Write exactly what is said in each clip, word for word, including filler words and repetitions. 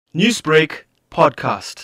Newsbreak podcast.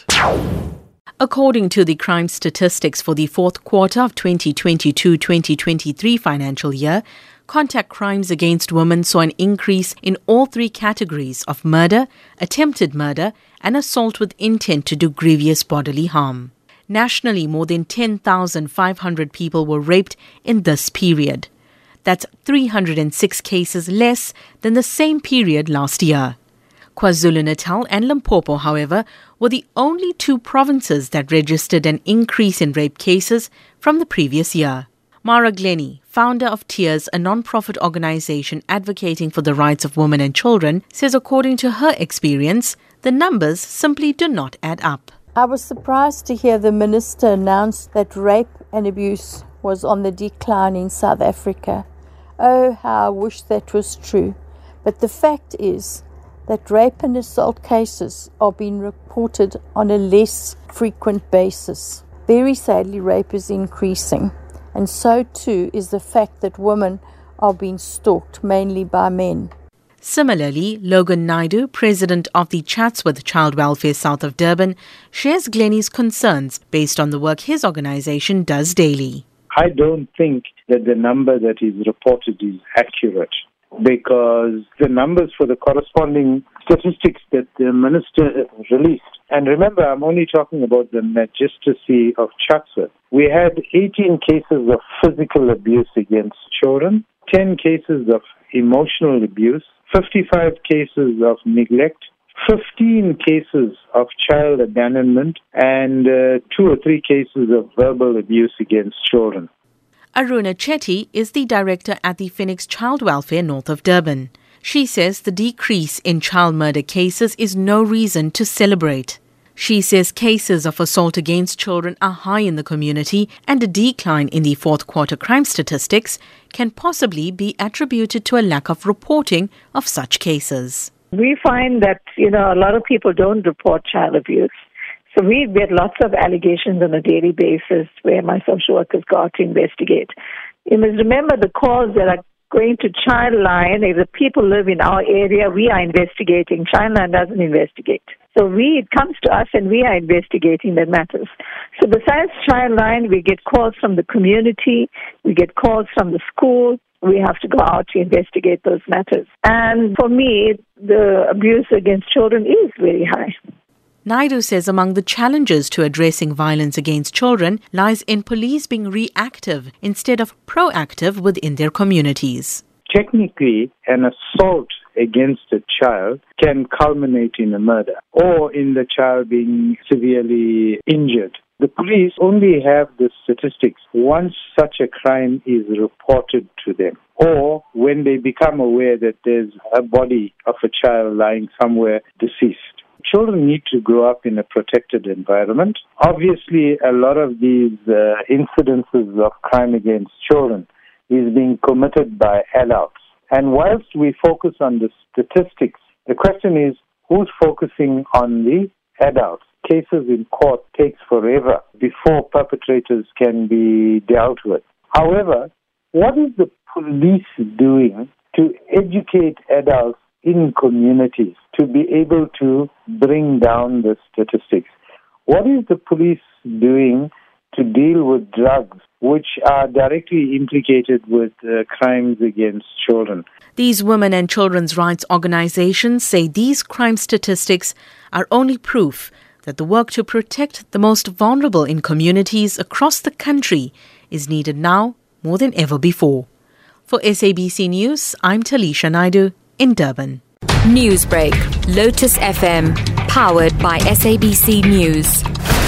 According to the crime statistics for the fourth quarter of twenty twenty-two twenty twenty-three financial year, contact crimes against women saw an increase in all three categories of murder, attempted murder, and assault with intent to do grievous bodily harm. Nationally, more than ten thousand five hundred people were raped in this period. That's three hundred six cases less than the same period last year. KwaZulu-Natal and Limpopo, however, were the only two provinces that registered an increase in rape cases from the previous year. Mara Glennie, founder of Tears, a non-profit organization advocating for the rights of women and children, says according to her experience, the numbers simply do not add up. I was surprised to hear the minister announce that rape and abuse was on the decline in South Africa. Oh, how I wish that was true. But the fact is that rape and assault cases are being reported on a less frequent basis. Very sadly, rape is increasing, and so too is the fact that women are being stalked, mainly by men. Similarly, Logan Naidu, president of the Chatsworth Child Welfare South of Durban, shares Glennie's concerns based on the work his organization does daily. I don't think that the number that is reported is accurate, because the numbers for the corresponding statistics that the minister released, and remember, I'm only talking about the Magistracy of Chatsworth. We had eighteen cases of physical abuse against children, ten cases of emotional abuse, fifty-five cases of neglect, fifteen cases of child abandonment, and uh, two or three cases of verbal abuse against children. Aruna Chetty is the director at the Phoenix Child Welfare north of Durban. She says the decrease in child murder cases is no reason to celebrate. She says cases of assault against children are high in the community, and a decline in the fourth quarter crime statistics can possibly be attributed to a lack of reporting of such cases. We find that, you know, a lot of people don't report child abuse. So we get lots of allegations on a daily basis where my social workers go out to investigate. You must remember the calls that are going to Childline. If the people live in our area, we are investigating. Childline doesn't investigate. So we, it comes to us and we are investigating the matters. So besides Childline, we get calls from the community, we get calls from the school. We have to go out to investigate those matters. And for me, the abuse against children is very high. Naidu says among the challenges to addressing violence against children lies in police being reactive instead of proactive within their communities. Technically, an assault against a child can culminate in a murder or in the child being severely injured. The police only have the statistics once such a crime is reported to them, or when they become aware that there's a body of a child lying somewhere deceased. Children need to grow up in a protected environment. Obviously, a lot of these uh, incidences of crime against children is being committed by adults. And whilst we focus on the statistics, the question is, who's focusing on the adults? Cases in court takes forever before perpetrators can be dealt with. However, what is the police doing to educate adults in communities to be able to bring down the statistics? What is the police doing to deal with drugs which are directly implicated with uh, crimes against children? These women and children's rights organizations say these crime statistics are only proof that the work to protect the most vulnerable in communities across the country is needed now more than ever before. For S A B C News, I'm Talisha Naidu in Durban. Newsbreak, Lotus F M, powered by S A B C News.